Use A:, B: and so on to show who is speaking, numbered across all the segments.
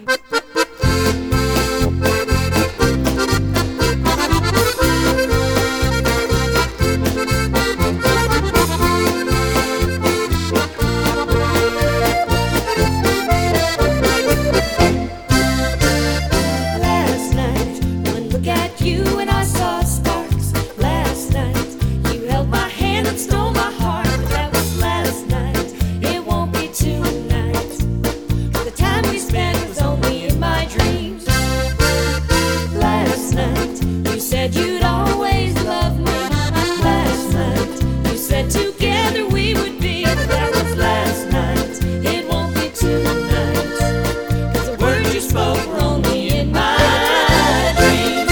A: Last night, one look at you and I saw sparks. Last night, you held my hand and stole my heart. But that was last night, it won't be tonight. The time we spent was only in my dreams. Last night, you said you'd always love me. Last night, you said together we would be. But that was last night, it won't be tonight. 'Cause the words you spoke were only in my dreams.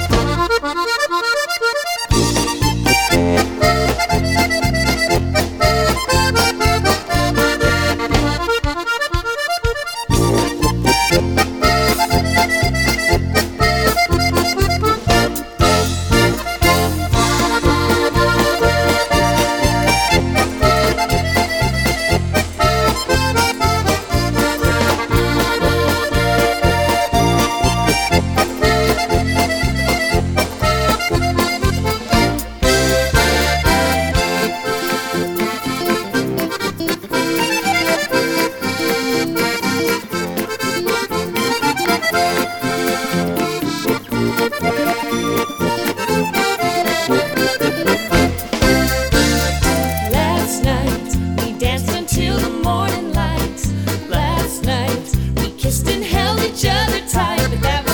A: Last night, we danced until the morning light. Last night, we kissed and held each other tight. But that was